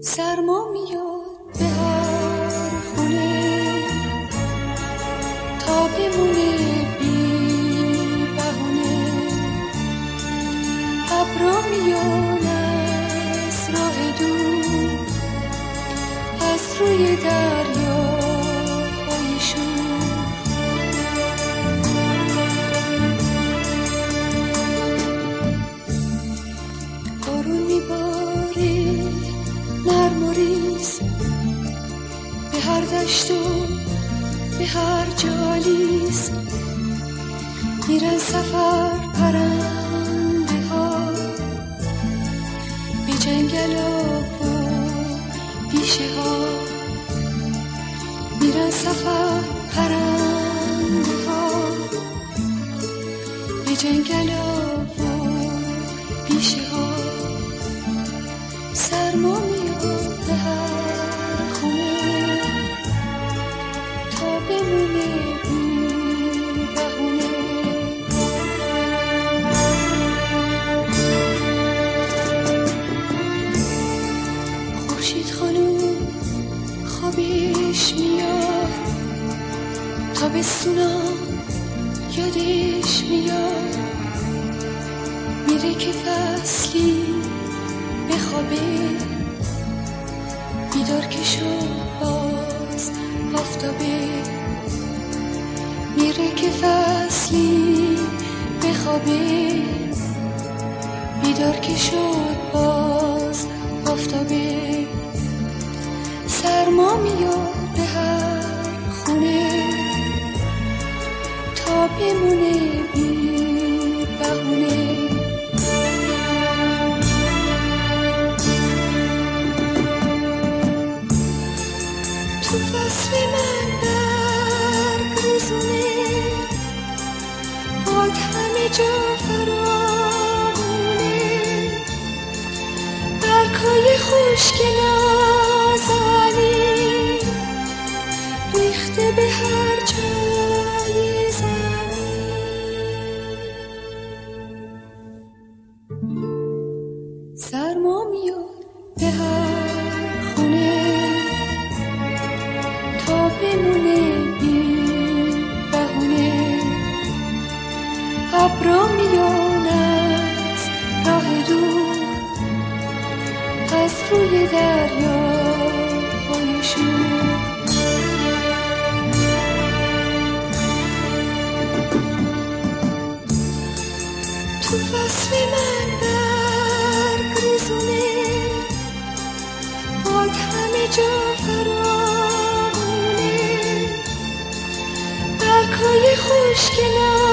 سرما میاد به هر خونه تا بمونه بی بهونه. ابرا میان از راه دور، از روی دریاهای شور. بارون میباره نرم و ریز به هر دشت و به هر جالیز. میرن سفر پرنده ها به جنگل و بیشه ها. میرن سفر پرنده ها به جنگل و بیشه ها. سرما میاد به هر خونه تا بمونه بی بهونه. خورشید خانوم خوابش میاد، تابستونا یادش میاد. میره که فصلی بخوابه، بیدار که شد باز آفتابه. میره که فصلی بخوابه، بیدار که شد باز آفتابه. سرما میاد به هر خونه تا بمونه بی بهونه. تو فصل من برگ ریزونه، باد همه جا فراوونه. برگ‌های خشک نازنی ریخته به هر جای زمین. سرما میاد به هر خونه تا بمونه بی بهونه. ابرا میان از راه دور، از روی دریاهای شور. تو فصل من برگ ریزونه، باد همه جا فراوونه. برگ‌های خشک